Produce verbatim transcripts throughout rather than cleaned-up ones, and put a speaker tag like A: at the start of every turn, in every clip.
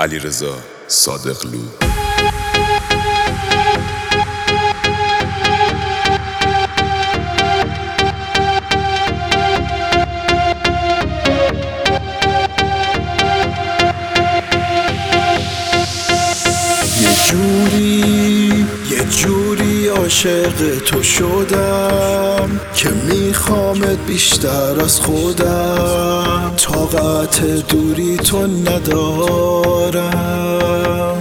A: علیرضا صادقلو.
B: یه جوری یه جوری عاشق تو شدم که میخوامت بیشتر از خودم، طاقت دوری تو ندارم.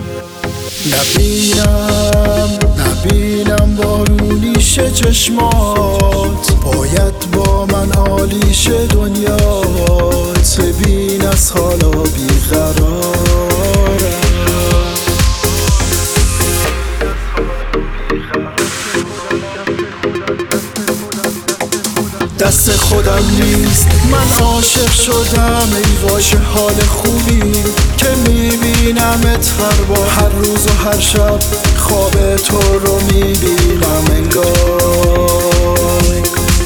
B: نبینم نبینم بارونیشه چشمات، باید با من عالیشه دنیات، ببین از حالا بیقرارم. دست خودم نیست، من عاشق شدم، ای واش حال خوبی که میبینمت هر بار، هر روز و هر شب خواب تو رو میبینم انگار.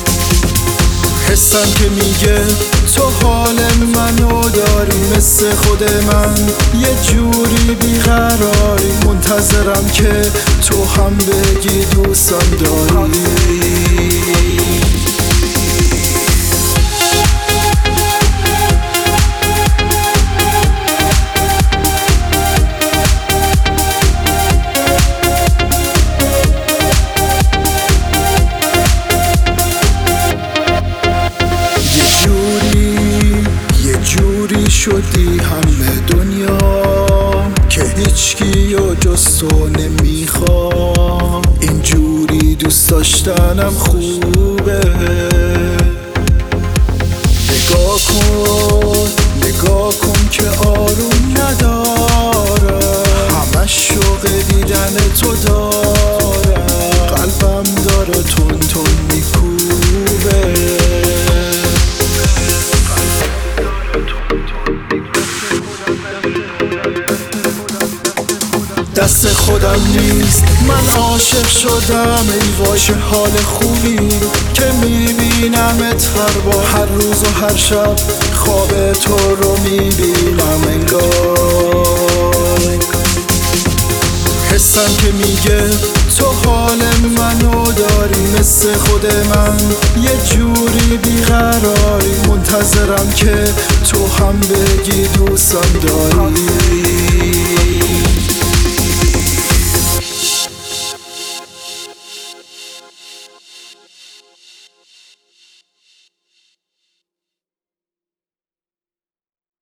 B: حسم که میگه تو حال منو داری، مثل خود من یه جوری بیقراری، منتظرم که تو هم بگی دوستم داری. شدی همه دنیا که هیچکی و جز تو نمیخوام، اینجوری دوست داشتنم خوبه. نگاه کن نگاه کن که آروم ندارم، همش شوق دیدن تو دارم، قلبم داره تون تون میکوبه. دست خودم نیست، من عاشق شدم، ای واش حال خوبی که میبینمت هر بار، هر روز و هر شب خواب تو رو میبینم انگار. حسم که میگه تو حال منو داری، مثل خود من یه جوری بیقراری، منتظرم که تو هم بگی دوستم داری.